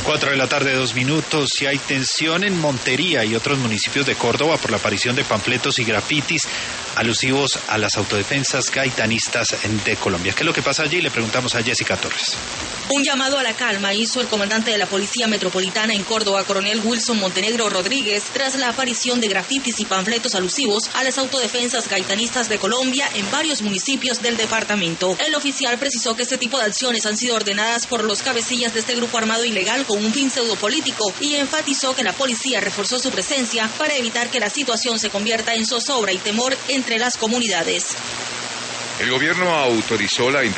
4 de la tarde, 2 minutos. Y hay tensión en Montería y otros municipios de Córdoba por la aparición de panfletos y grafitis alusivos a las autodefensas gaitanistas de Colombia. ¿Qué es lo que pasa allí? Le preguntamos a Jessica Torres. Un llamado a la calma hizo el comandante de la Policía Metropolitana en Córdoba, coronel Wilson Montenegro Rodríguez, tras la aparición de grafitis y panfletos alusivos a las autodefensas gaitanistas de Colombia en varios municipios del departamento. El oficial precisó que este tipo de acciones han sido ordenadas por los cabecillas de este grupo armado ilegal con un fin pseudopolítico y enfatizó que la policía reforzó su presencia para evitar que la situación se convierta en zozobra y temor entre las comunidades. El gobierno autorizó la